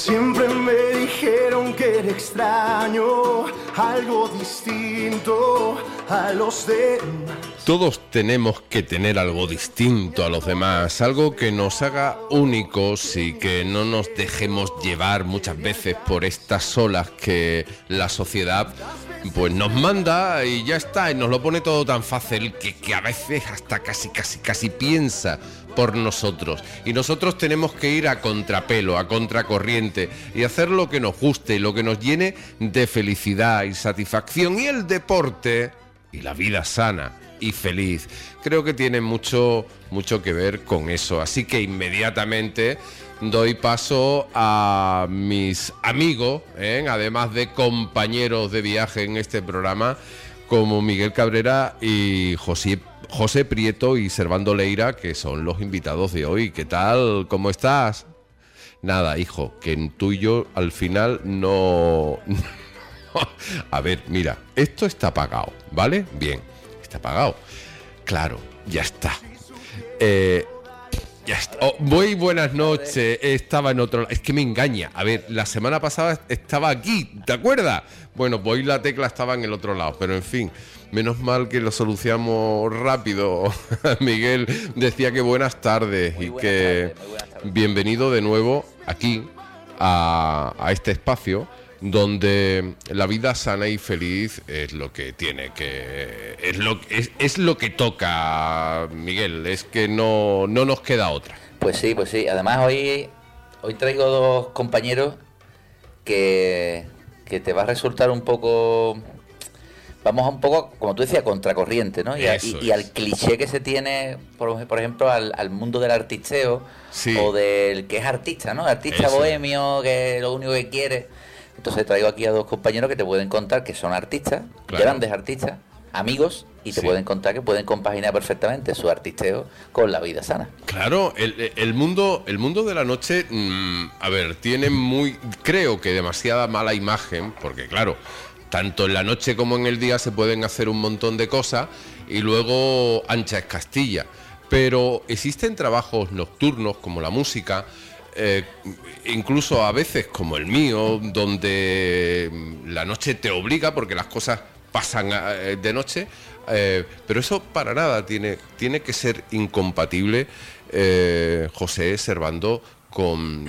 Siempre me dijeron que era extraño, algo distinto a los demás. Todos tenemos que tener algo distinto a los demás, algo que nos haga únicos y que no nos dejemos llevar muchas veces por estas olas que la sociedad pues nos manda y ya está, y nos lo pone todo tan fácil que a veces hasta casi piensa por nosotros, y nosotros tenemos que ir a contrapelo, a contracorriente y hacer lo que nos guste y lo que nos llene de felicidad y satisfacción. Y el deporte y la vida sana y feliz creo que tiene mucho que ver con eso, así que inmediatamente doy paso a mis amigos, además de compañeros de viaje en este programa, como Miguel Cabrera y José Prieto y Servando Leira, que son los invitados de hoy. ¿Qué tal? ¿Cómo estás? Nada, hijo, que tú y yo al final no... A ver, mira, esto está pagado, ¿vale? Bien, está pagado. Claro, ya está. Ya está. Oh, muy buenas noches. Estaba en otro lado. Es que me engaña. A ver, la semana pasada estaba aquí, ¿te acuerdas? Bueno, pues hoy la tecla estaba en el otro lado, pero en fin, menos mal que lo solucionamos rápido. Miguel decía que buenas tardes y que bienvenido de nuevo aquí a este espacio donde la vida sana y feliz es lo que tiene que es lo que toca, Miguel, es que no nos queda otra. Pues sí, además hoy traigo dos compañeros que te va a resultar un poco, vamos un poco, como tú decías, contracorriente, ¿no? Y al cliché que se tiene, por ejemplo, al mundo del artisteo, sí, o del que es artista, ¿no? Artista eso, bohemio, que lo único que quiere. Entonces traigo aquí a dos compañeros que te pueden contar que son artistas, claro, grandes artistas, amigos, y te pueden contar que pueden compaginar perfectamente su artisteo con la vida sana. Claro, el mundo de la noche, a ver, tiene creo que demasiada mala imagen, porque claro, tanto en la noche como en el día se pueden hacer un montón de cosas y luego ancha es Castilla. Pero existen trabajos nocturnos como la música, incluso a veces como el mío, donde la noche te obliga porque las cosas pasan de noche, pero eso para nada tiene que ser incompatible, José, Servando, con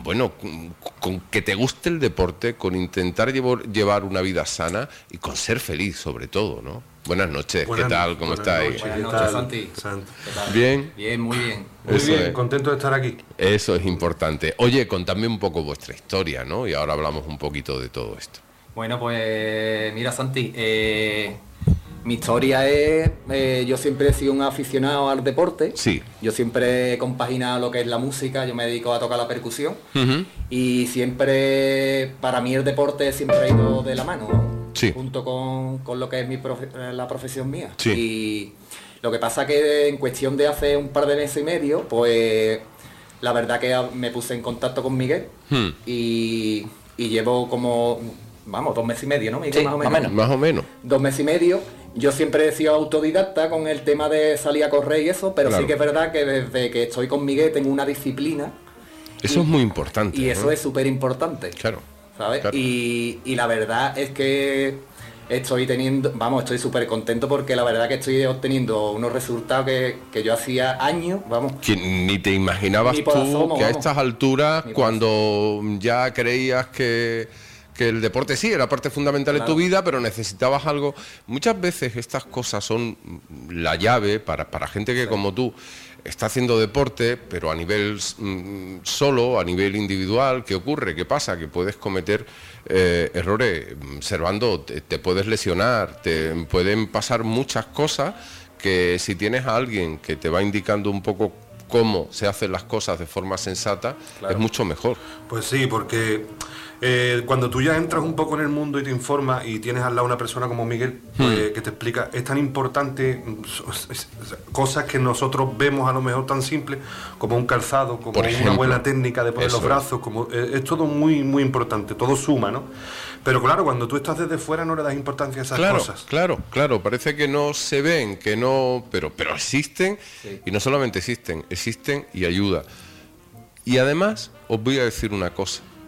que te guste el deporte, con intentar llevar una vida sana y con ser feliz sobre todo, ¿no? Buenas noches, ¿qué tal? ¿Cómo estáis? Buenas noches, Santi. ¿Bien? Bien, muy bien. Muy bien, contento de estar aquí. Eso es importante. Oye, contadme un poco vuestra historia, ¿no? Y ahora hablamos un poquito de todo esto. Bueno, pues mira, Santi, mi historia es, yo siempre he sido un aficionado al deporte. Sí. Yo siempre he compaginado lo que es la música, yo me dedico a tocar la percusión. Uh-huh. Y siempre, para mí el deporte siempre ha ido de la mano, ¿no? Sí. Junto con lo que es la profesión mía. Sí. Y lo que pasa que en cuestión de hace un par de meses y medio, pues la verdad que me puse en contacto con Miguel y llevo como, 2 meses y medio, ¿no, Miguel? Sí, más o menos. 2 meses y medio. Yo siempre he sido autodidacta con el tema de salir a correr y eso, pero claro, sí que es verdad que desde que estoy con Miguel tengo una disciplina. Eso es muy importante. Y eso es súper importante. Claro. ¿Sabes? Claro. Y la verdad es que estoy súper contento porque la verdad que estoy obteniendo unos resultados que yo hacía años, que ni te imaginabas ni por tú asomo, que a estas alturas, cuando ya creías que el deporte sí era parte fundamental, claro, de tu vida, pero necesitabas algo. Muchas veces estas cosas son la llave para gente que, sí, como tú está haciendo deporte, pero a nivel solo, a nivel individual. ¿Qué ocurre? ¿Qué pasa? Que puedes cometer errores. Servando, te puedes lesionar, te pueden pasar muchas cosas que si tienes a alguien que te va indicando un poco cómo se hacen las cosas de forma sensata, claro, es mucho mejor. Pues sí, porque cuando tú ya entras un poco en el mundo y te informas y tienes al lado una persona como Miguel, pues, que te explica, es tan importante cosas que nosotros vemos a lo mejor tan simples como un calzado, como una buena técnica de poner los brazos, como es todo muy muy importante, todo suma, ¿no? Pero claro, cuando tú estás desde fuera no le das importancia a esas cosas. Claro, parece que no se ven, que no, pero existen, sí, y no solamente existen y ayuda. Y además os voy a decir una cosa,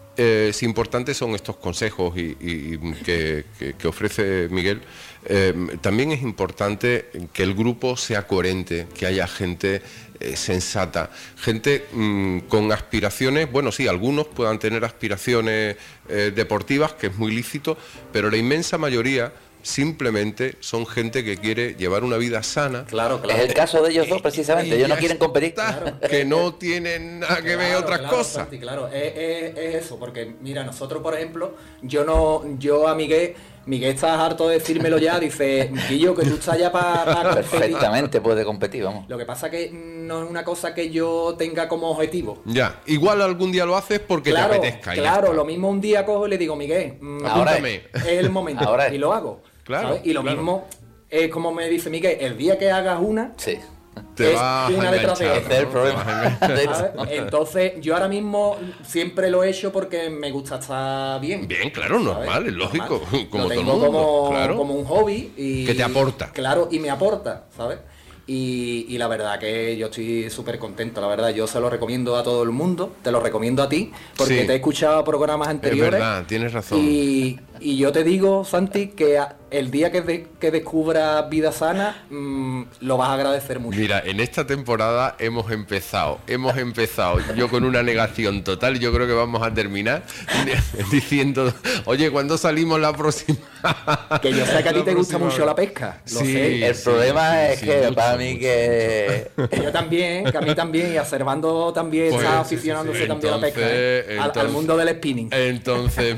si importantes son estos consejos que ofrece Miguel, también es importante que el grupo sea coherente, que haya gente sensata, gente con aspiraciones. Bueno, sí, algunos puedan tener aspiraciones deportivas, que es muy lícito, pero la inmensa mayoría simplemente son gente que quiere llevar una vida sana. Claro. Es el caso de ellos dos, precisamente. Ellos no quieren competir. Que no tienen nada que ver otras cosas. Santi, claro, es eso, porque mira, nosotros, por ejemplo, yo a Miguel estás harto de decírmelo ya, dice, Guillo, que tú estás ya para Perfectamente puede competir, vamos. Lo que pasa que no es una cosa que yo tenga como objetivo. Ya, igual algún día lo haces porque Claro, te apetezca. claro, lo mismo un día cojo y le digo, Miguel, Ahora apúntame. es el momento, Ahora es. y lo hago. Claro, ¿sabes? Y lo claro. mismo es como me dice Miguel, el día que hagas una, Sí. Te es vas una a detrás de enganchar, Ese es el ¿no? problema. Te vas a enganchar. De hecho. ¿sabes? Entonces, yo ahora mismo siempre lo he hecho porque me gusta estar bien. Bien, claro, ¿sabes? normal, es lógico, Normal. como Lo todo el tengo mundo, claro. como un hobby y Que te aporta. Claro, y me aporta, ¿sabes? Y la verdad que yo estoy súper contento, la verdad, yo se lo recomiendo a todo el mundo, te lo recomiendo a ti, porque Sí. te he escuchado programas Es anteriores. verdad, tienes razón. Y yo te digo, Santi, que el día que descubras vida sana, lo vas a agradecer mucho. Mira, en esta temporada hemos empezado yo con una negación total. Yo creo que vamos a terminar diciendo, oye, ¿cuándo salimos la próxima? Que yo sé que a ti La te gusta próxima mucho vez. la pesca, lo Sí. sé. El problema es sí, que mucho, para mí mucho, que... Que yo también, que a mí también, y a Servando también Pues, está sí, aficionándose sí. también a la pesca, al Entonces- mundo del spinning. Entonces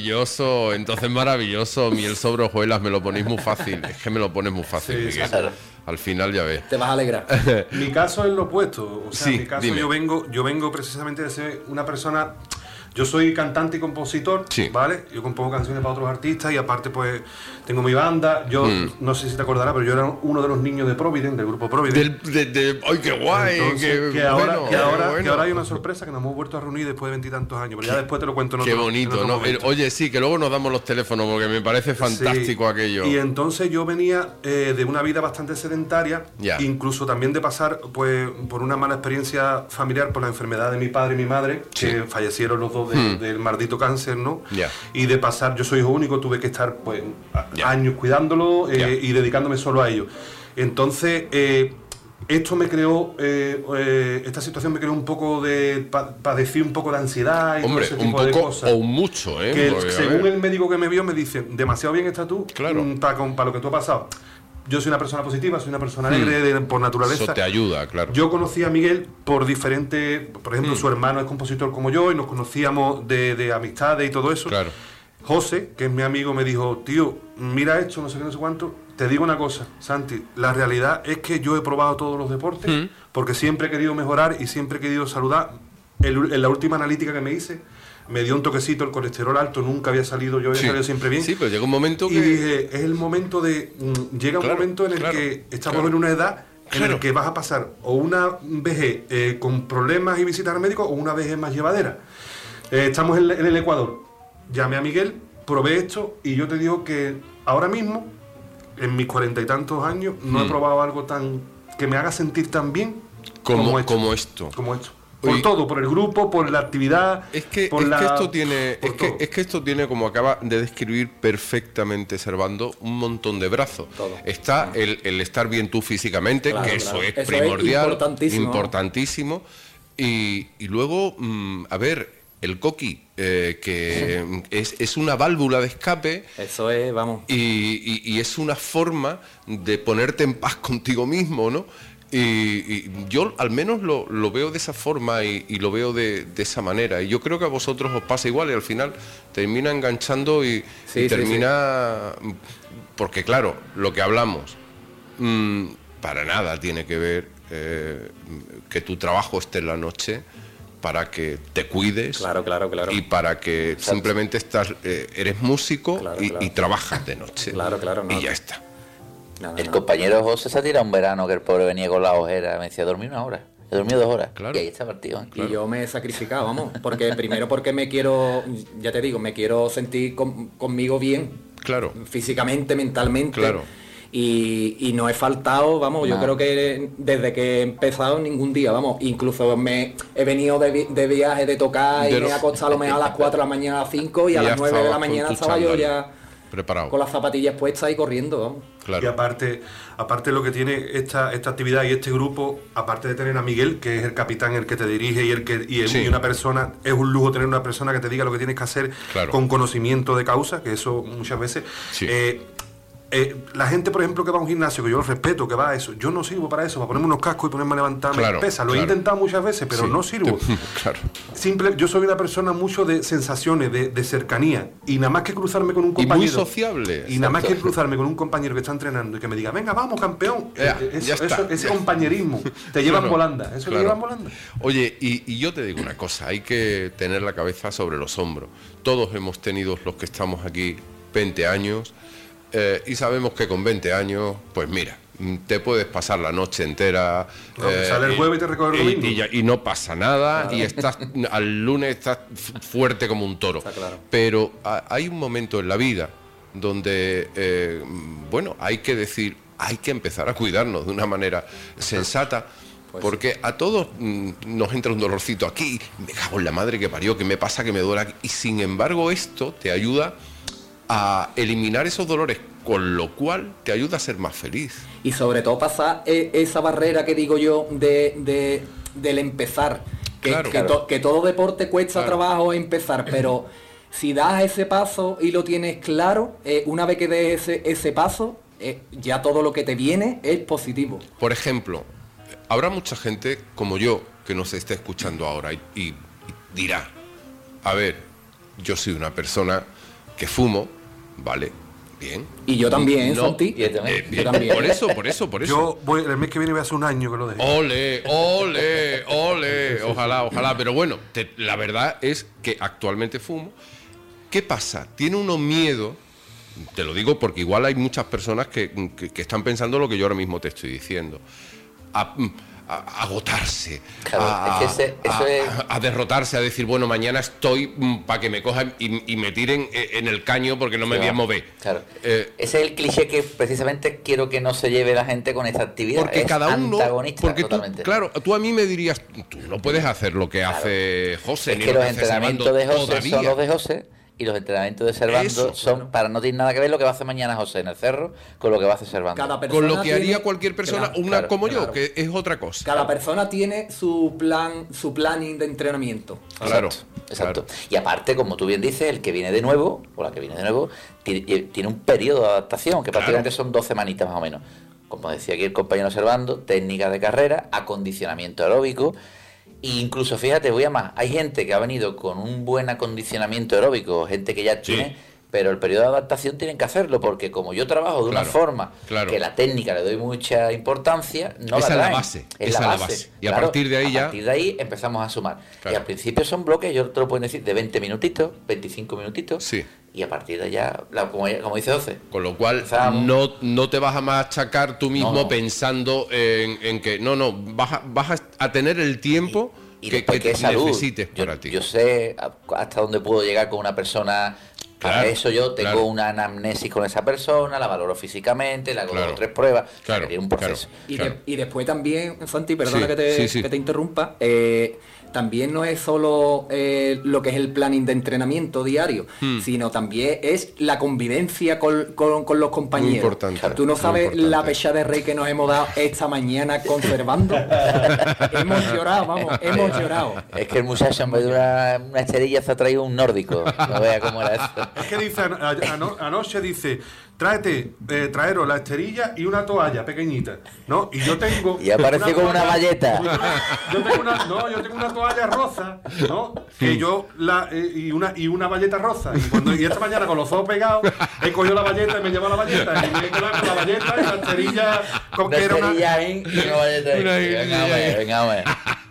maravilloso, miel sobre hojuelas, me lo ponéis muy fácil. Es que me lo pones muy fácil, Sí, Miguel. sí. Al final ya ves. Te vas a alegrar. Mi caso es lo opuesto. O sea, Sí, en mi caso dime. yo vengo precisamente de ser una persona. Yo soy cantante y compositor, Sí. ¿vale? Yo compongo canciones para otros artistas y aparte pues tengo mi banda. Yo no sé si te acordarás, pero yo era uno de los niños de Providence, del grupo Providence. ¡Ay, qué guay! Entonces, qué que ahora, bueno, que ahora- qué bueno. que ahora hay una sorpresa que nos hemos vuelto a reunir después de 20 y tantos años, pero ya después te lo cuento en Qué otro bonito, en otro ¿no? momento. Oye, sí, que luego nos damos los teléfonos porque me parece fantástico Sí. aquello. Y entonces yo venía de una vida bastante sedentaria, Ya. incluso también de pasar pues por una mala experiencia familiar por la enfermedad de mi padre y mi madre, que fallecieron los dos del maldito cáncer, ¿no? Ya. Y de pasar, yo soy hijo único, tuve que estar pues Ya. años cuidándolo Ya. y dedicándome solo a ello. Entonces, esto me creó, esta situación me creó un poco de, padecí un poco de ansiedad y Hombre, todo ese un tipo de poco cosas. o un mucho, ¿eh? Que Porque, a según ver, el médico que me vio me dice, demasiado bien estás tú Claro. para lo que tú has pasado. Yo soy una persona positiva, soy una persona alegre por naturaleza. eso te ayuda, claro. Yo conocí a Miguel por diferentes, por ejemplo, su hermano es compositor como yo y nos conocíamos de amistades y todo eso. Claro. José, que es mi amigo, me dijo, tío, mira esto, no sé qué, no sé cuánto. Te digo una cosa, Santi, la realidad es que yo he probado todos los deportes porque siempre he querido mejorar y siempre he querido saludar. En la última analítica que me hice, me dio un toquecito el colesterol alto, nunca había salido, yo había salido siempre bien. Sí, pero llega un momento Y que... dije, es el momento de... llega un Claro, momento en el claro, que estamos claro. en una edad en Claro. el que vas a pasar o una vejez con problemas y visitas al médico o una vejez más llevadera. Estamos en el Ecuador. Llamé a Miguel, probé esto y yo te digo que ahora mismo, en mis 40 y tantos años, no he probado algo tan que me haga sentir tan bien Como esto. esto. Como esto. Por Oye, todo, por el grupo, por la actividad. Es que, por esto tiene, por todo. es que esto tiene, como acaba de describir perfectamente Servando, un montón de brazos. Todo. Está el estar bien tú físicamente, Claro, que eso claro. es Eso es primordial, importantísimo. importantísimo. Y luego, a ver, el coqui, que es una válvula de escape. Eso es, vamos. Y es una forma de ponerte en paz contigo mismo, ¿no? Y yo al menos lo veo de esa forma y lo veo de esa manera. Y yo creo que a vosotros os pasa igual y al final termina enganchando y Sí, termina... Porque claro, lo que hablamos para nada tiene que ver que tu trabajo esté en la noche para que te cuides. Claro. Y para que simplemente eres músico Claro, y claro. trabajas de noche. Claro, no. Y ya está. Nada, El nada. compañero José se ha tirado un verano que el pobre venía con la ojera. Me decía, dormí 1 hora. He dormido 2 horas. Claro. Y ahí está partido. Y yo me he sacrificado, vamos, porque primero porque me quiero, ya te digo, me quiero sentir conmigo bien, Claro. físicamente, mentalmente. Claro. Y no he faltado, vamos, yo creo que desde que he empezado ningún día, vamos, incluso he venido de viaje de tocar y me he acostado a lo mejor a las 4 de la mañana, a las 5 y a las 9 de la mañana estaba yo ya preparado, con las zapatillas puestas y corriendo, vamos. Claro. Y aparte lo que tiene esta actividad y este grupo, aparte de tener a Miguel, que es el capitán, el que te dirige y una persona, es un lujo tener una persona que te diga lo que tienes que hacer con conocimiento de causa, que eso muchas veces... la gente, por ejemplo, que va a un gimnasio, que yo lo respeto, que va a eso, yo no sirvo para eso, para ponerme unos cascos y ponerme a levantarme pesas. Lo he intentado muchas veces, pero no sirvo. Yo soy una persona mucho de sensaciones, de cercanía, y nada más que cruzarme con un compañero. Y muy sociable. Y nada más que cruzarme con un compañero que está entrenando y que me diga, venga, vamos, campeón. Ese compañerismo te lleva en volanda. Eso te lleva en volanda. Oye, y yo te digo una cosa, hay que tener la cabeza sobre los hombros. Todos hemos tenido, los que estamos aquí, 20 años. Y sabemos que con 20 años, pues mira, te puedes pasar la noche entera. Sale el jueves y te recoge el domingo. Y no pasa nada, y estás al lunes estás fuerte como un toro. Claro. Pero hay un momento en la vida donde, hay que decir, hay que empezar a cuidarnos de una manera sensata. Porque a todos nos entra un dolorcito aquí, me cago en la madre que parió, que me pasa, que me duele aquí. Y sin embargo esto te ayuda a eliminar esos dolores, con lo cual te ayuda a ser más feliz. Y sobre todo pasar esa barrera que digo yo del empezar, que todo deporte cuesta trabajo empezar, pero si das ese paso y lo tienes claro, una vez que des ese paso, ya todo lo que te viene es positivo. Por ejemplo, habrá mucha gente como yo que nos esté escuchando ahora y dirá, a ver, yo soy una persona que fumo, vale, bien. Y yo también, no, Santi. Yo también. Bien. Por eso. Yo el mes que viene voy a hacer un año que lo dejé. Ole. Ojalá. Pero bueno, la verdad es que actualmente fumo. ¿Qué pasa? Tiene uno miedo, te lo digo porque igual hay muchas personas que están pensando lo que yo ahora mismo te estoy diciendo. A agotarse, claro, a derrotarse, a decir, bueno, mañana estoy para que me cojan y me tiren en el caño porque no me voy a mover. Claro. Ese es el cliché que precisamente quiero que no se lleve la gente con esta actividad. Porque cada uno, porque totalmente. tú a mí me dirías, tú no puedes hacer lo que hace José, es ni que lo los que hace entrenamientos de José todavía. son los de José. Y los entrenamientos de Servando son para no tener nada que ver lo que va a hacer mañana José en el cerro con lo que va a hacer Servando. Con lo que haría cualquier persona, como yo, que es otra cosa. Cada persona tiene su planning de entrenamiento. Exacto. Y aparte, como tú bien dices, el que viene de nuevo, o la que viene de nuevo, tiene un periodo de adaptación, que prácticamente son 2 semanitas más o menos. Como decía aquí el compañero Servando, técnicas de carrera, acondicionamiento aeróbico. E incluso, fíjate, voy a más, hay gente que ha venido con un buen acondicionamiento aeróbico, gente que ya tiene, pero el periodo de adaptación tienen que hacerlo, porque como yo trabajo de una forma que la técnica le doy mucha importancia, no esa la traen. Es la base. Y a partir de ahí a partir de ahí empezamos a sumar. Y al principio son bloques, yo te lo puedo decir, de 20 minutitos, 25 minutitos. Sí. Y a partir de allá, como dice 12. Con lo cual, no te vas a machacar tú mismo pensando en que vas a tener el tiempo que necesites para ti. Yo sé hasta dónde puedo llegar con una persona. Para eso yo tengo una anamnesis con esa persona, la valoro físicamente, le hago 2 o 3 pruebas, un proceso. Y después también, Santi, perdona que te interrumpa, también no es solo lo que es el planning de entrenamiento diario, sino también es la convivencia con los compañeros. Muy importante. Tú no sabes la pecha de rey que nos hemos dado esta mañana conservando. hemos llorado. Es que el muchacho en vez de una esterilla se ha traído un nórdico. No vea cómo era eso. Es que dice, anoche dice, traeros la esterilla y una toalla pequeñita, ¿no? Y yo tengo... Y apareció con una valleta. Yo tengo una toalla rosa, ¿no? Que yo y una valleta rosa. Y esta mañana con los ojos pegados he cogido la valleta y me llevo la valleta. Y me he quedado con la valleta y la esterilla... Una esterilla ahí y una valleta ahí. Venga, a ver.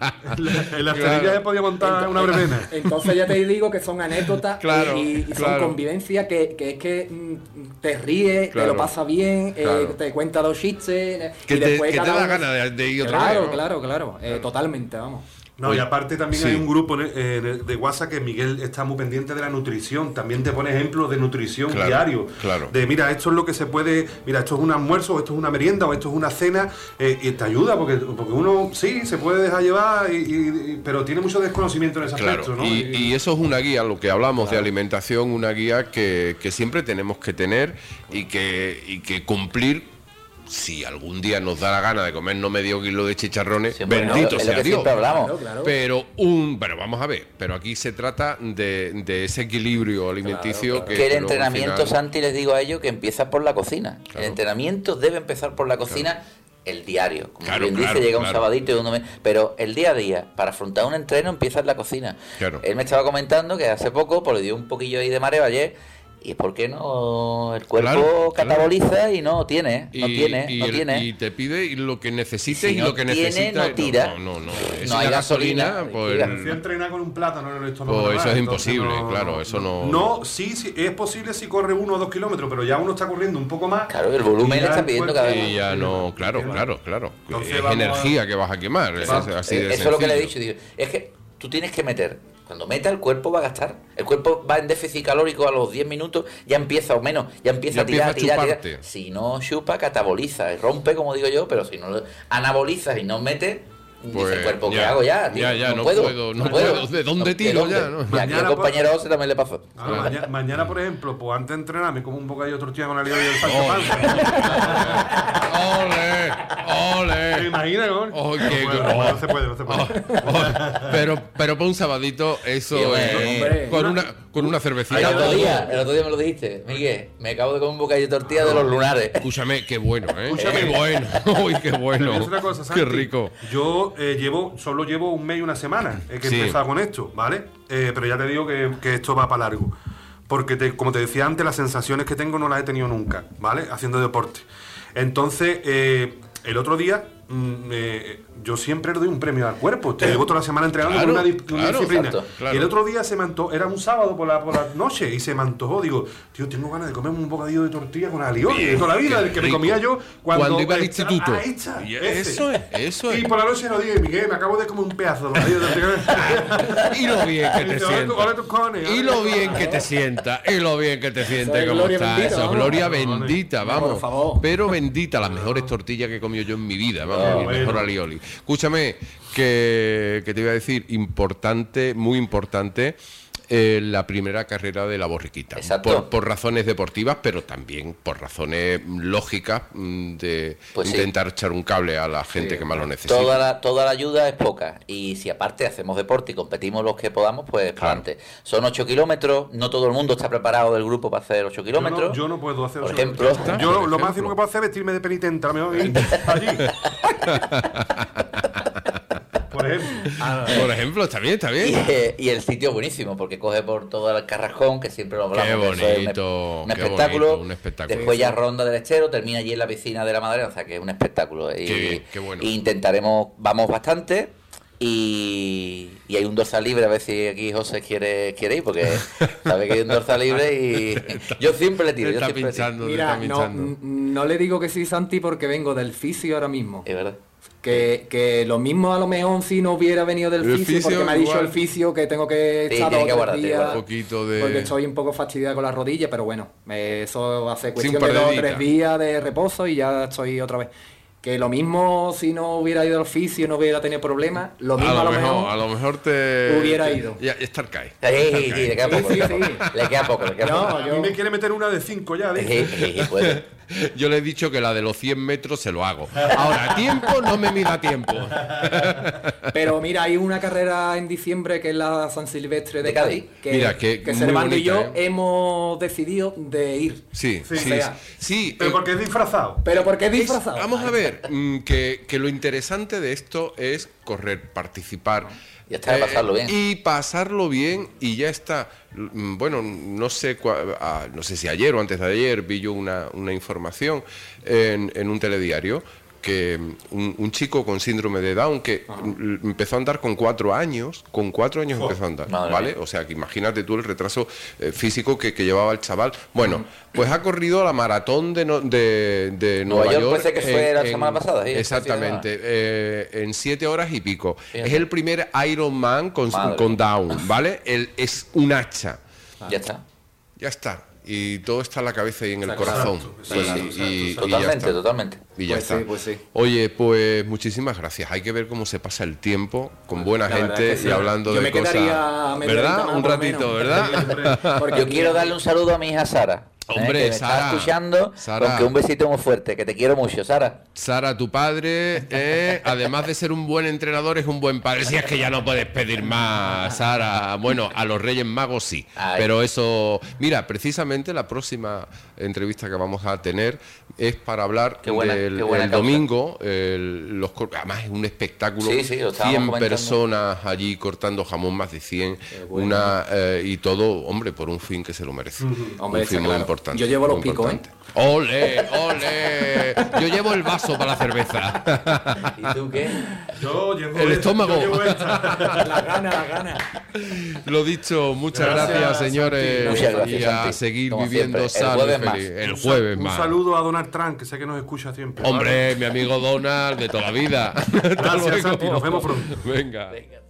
En la esterilla ya podía montar una verbena. Entonces ya te digo que son anécdotas y son convivencias que es que te ríes, te lo pasa bien, te cuenta 2 chistes que y después te da ganas de ir otra vez, ¿no? Claro, totalmente, vamos. No, y aparte también hay un grupo de WhatsApp que Miguel está muy pendiente de la nutrición. También te pone ejemplos de nutrición diario. Claro. De mira, esto es lo que se puede, mira, esto es un almuerzo, o esto es una merienda, o esto es una cena, y te ayuda, porque uno sí se puede dejar llevar, pero tiene mucho desconocimiento en ese aspecto, ¿no? Y eso es una guía, lo que hablamos de alimentación, una guía que siempre tenemos que tener y que cumplir. Si algún día nos da la gana de comernos medio kilo de chicharrones, Sí, bendito es sea lo que Dios. siempre hablamos. Claro. Pero vamos a ver, pero aquí se trata de ese equilibrio alimenticio Que el luego al entrenamiento, final- Santi, les digo a ellos que empieza por la cocina. El entrenamiento debe empezar por la cocina. El diario, como bien dice, llega un sabadito y uno pero el día a día, para afrontar un entreno, empieza en la cocina. Claro. Él me estaba comentando que hace poco pues, le dio un poquillo ahí de mareo ayer. ¿Y por qué no? El cuerpo cataboliza y no tiene. Y te pide lo que necesites Si y no lo que tiene, necesitas. no tira. No No hay gasolina, pues, Si entrena con un plátano, esto no pues va, eso es entonces imposible, claro, eso no. No, sí, es posible si corre 1 o 2 kilómetros, pero ya uno está corriendo un poco más. Claro, el volumen y ya está el pidiendo cuerpo- cada vez Y ya no, claro. Entonces Es vamos energía que vas a quemar. Es así de Eso es lo que le he sencillo. dicho. Digo, es que tú tienes que meter. Cuando meta el cuerpo va a gastar. El cuerpo va en déficit calórico a los 10 minutos, ya empieza o menos, ya empieza a tirar. chuparte. Si no chupa, cataboliza, rompe, como digo yo, pero si no lo anabolizas y no mete, dice el cuerpo, ¿qué hago ya? Tío? No puedo. ¿De dónde tiro ya? ¿No? Y aquí al compañero José también le pasó. Mañana, por ejemplo, pues antes de entrenar me como un bocadillo de tortilla con la liga y el salsa. ¡Ole! ¿Te imaginas, no? Oh, No se puede. Pero para un sabadito, eso Sí, es. Con una cervecita. El otro día me lo dijiste, Miguel, me acabo de comer un bocadillo de tortilla de los lunares. Escúchame, qué bueno, ¿eh? Escúchame. Qué bueno. Uy, qué bueno. Es una cosa, Santi, qué rico. Yo solo llevo un mes y una semana que he empezado con esto, ¿vale? Pero ya te digo que esto va para largo. Porque, como te decía antes, las sensaciones que tengo no las he tenido nunca, ¿vale? Haciendo deporte. Entonces, el otro día, yo siempre le doy un premio al cuerpo. Te llevo toda la semana entrenando con una disciplina. Exacto, claro. Y el otro día se me antojó, era un sábado por la noche, y se me antojó. Digo, tío, tengo ganas de comerme un bocadillo de tortilla con alioli de toda la vida, el que me comía yo cuando iba al instituto. Y Eso es. Y por la noche lo dije, Miguel, me acabo de comer un pedazo de bocadillo de tortilla. Y lo bien que Y te dice, sienta. "Ole tus cojones, Y lo bien que te sienta. Y lo bien que te siente. ¿Cómo gloria está? bendita, Eso, vamos. gloria bendita, vamos. Por favor. Pero bendita, las mejores tortillas que he comido yo en mi vida, vamos, mi mejor alioli. Escúchame, que te iba a decir, importante, muy importante, la primera carrera de la borriquita. Exacto. Por razones deportivas, pero también por razones lógicas de Pues sí. intentar echar un cable a la gente que más lo necesita. Toda la ayuda es poca. Y si aparte hacemos deporte y competimos los que podamos, pues para adelante. Son 8 kilómetros. No todo el mundo está preparado del grupo para hacer 8 kilómetros. Yo no puedo hacer Por eso. ejemplo. Yo lo máximo que puedo hacer es vestirme de penitente. A lo mejor allí. Por ejemplo, está bien. Y el sitio buenísimo, porque coge por todo el Carrajón, que siempre lo hablamos. Qué que eso es bonito, un qué espectáculo. bonito, un espectáculo. Después ya ronda del Estero, termina allí en la piscina de la Madalena, o sea que es un espectáculo. Qué bien, qué bueno. Y intentaremos, vamos bastante. Y hay un dorsal libre, a ver si aquí José quiere ir, porque sabe que hay un dorsal libre y yo siempre le tiro. Te Yo está siempre le tiro. pinchando, te Mira, está pinchando. no le digo que sí, Santi, porque vengo del fisio ahora mismo. Es verdad. Que lo mismo a lo mejor si no hubiera venido del El fisio, fisio porque me ha dicho igual. el fisio que tengo que Sí, estar tiene que 2 o 3 guardarte, días, guardar un poquito de- porque estoy un poco fastidiado con la rodilla, pero bueno, eso va a ser Sí, un cuestión par de de 2 o días. 3 días de reposo y ya estoy otra vez. Que lo mismo si no hubiera ido al fisio, no hubiera tenido problemas, lo mismo a lo mejor a lo mejor te hubiera ido. Ya estar cae. Sí, le queda poco. Sí, le queda sí. poco. Le queda poco. No, A mí me quiere meter una de 5 ya. dice. Puede. Yo le he dicho que la de los 100 metros se lo hago. Ahora, tiempo no me mida tiempo. Pero mira, hay una carrera en diciembre que es la San Silvestre de De Cádiz. Cádiz, que, Mira, que muy Servando y yo bonita, hemos decidido de ir. Sí, Sí. sí, O sea, sí. Pero porque es disfrazado. Pero porque es disfrazado. Vamos a ver, que lo interesante de esto es correr, participar. Ya está, pasarlo bien. Y pasarlo bien y ya está. Bueno, no sé si ayer o antes de ayer vi yo una información en un telediario que un chico con síndrome de Down que empezó a andar con 4 años, empezó a andar, ¿vale? O sea, que imagínate tú el retraso físico que llevaba el chaval. Bueno, pues ha corrido la maratón de Nueva York. Parece que fue la semana pasada. ¿Sí? Exactamente, en 7 horas y pico. Fíjate. Es el primer Ironman con Down, ¿vale? Él es un hacha. Ya está. Ya está. Y todo está en la cabeza y en el corazón. Totalmente. Y ya está. Pues sí. Oye, pues muchísimas gracias. Hay que ver cómo se pasa el tiempo con buena gente y hablando de cosas. ¿Verdad? Un ratito, ¿verdad? Porque yo quiero darle un saludo a mi hija Sara. Hombre, que me Sara, está escuchando, Sara, con que un besito muy fuerte, que te quiero mucho, Sara. Sara, tu padre, además de ser un buen entrenador, es un buen padre. Si es que ya no puedes pedir más, Sara. Bueno, a los Reyes Magos sí. Ay. Pero eso... Mira, precisamente la próxima entrevista que vamos a tener es para hablar del domingo. Además es un espectáculo. 100 personas allí cortando jamón, más de 100. Y todo, hombre, por un fin que se lo merece. Hombre, un fin muy importante. Yo llevo los picos, ¿eh? ¡Ole, ole! Yo llevo el vaso para la cerveza. ¿Y tú qué? Yo llevo el estómago. Yo llevo la gana. Lo dicho, muchas gracias señores. Muchas gracias, y a seguir como viviendo sano y feliz. El jueves más. Un saludo a Donald Trump, que sé que nos escucha siempre. Hombre, mi amigo Donald de toda la vida. Gracias, Santi. Nos vemos pronto. Venga.